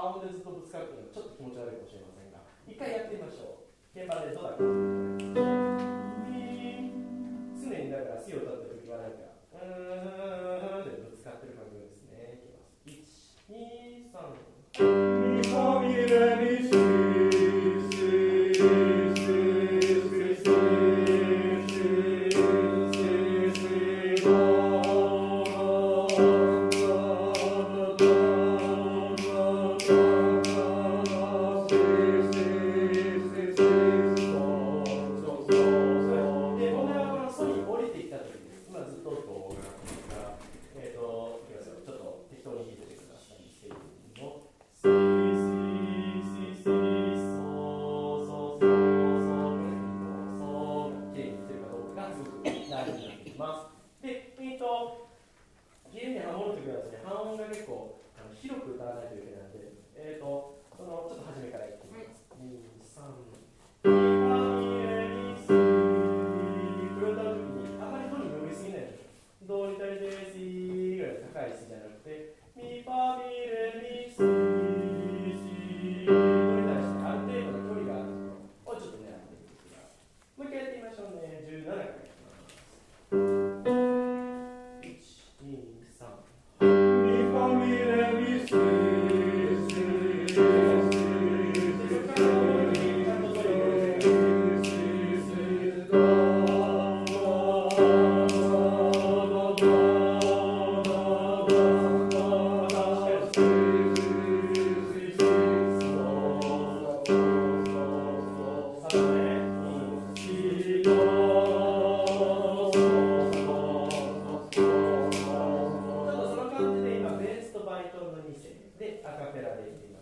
半音でずっとぶつかるというのはちょっと気持ち悪いかもしれませんが、一回やってみましょう。鍵盤でドだけ常にだから C を歌った時はなんかでぶつかってる感じですね。いきます。1、2、3。ミファミレミシはい。